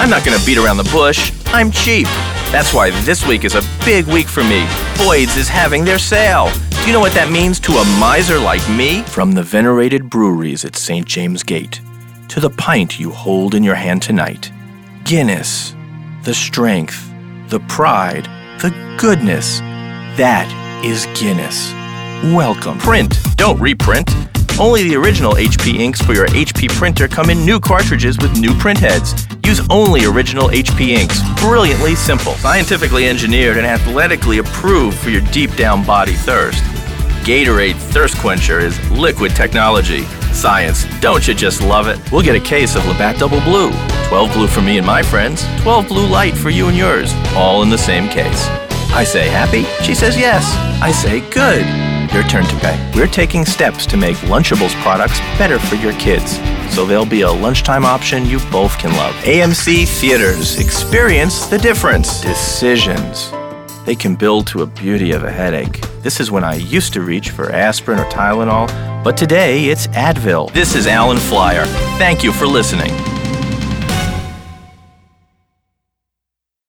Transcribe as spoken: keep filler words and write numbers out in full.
I'm not going to beat around the bush. I'm cheap. That's why this week is a big week for me. Boyd's is having their sale. Do you know what that means to a miser like me? From the venerated breweries at Saint James Gate to the pint you hold in your hand tonight, Guinness, the strength, the pride, the goodness. That is Guinness. Welcome. Print. Don't reprint. Only the original H P inks for your H P printer come in new cartridges with new print heads. Use only original H P inks. Brilliantly simple. Scientifically engineered and athletically approved for your deep down body thirst. Gatorade Thirst Quencher is liquid technology. Science, don't you just love it? We'll get a case of Labatt Double Blue. twelve Blue for me and my friends, twelve Blue Light for you and yours, all in the same case. I say happy, she says yes. I say good. Your turn to pay. We're taking steps to make Lunchables products better for your kids, so there'll be a lunchtime option you both can love. A M C Theaters. Experience the difference. Decisions. They can build to a beauty of a headache. This is when I used to reach for aspirin or Tylenol, but today it's Advil. This is Alan Flyer. Thank you for listening.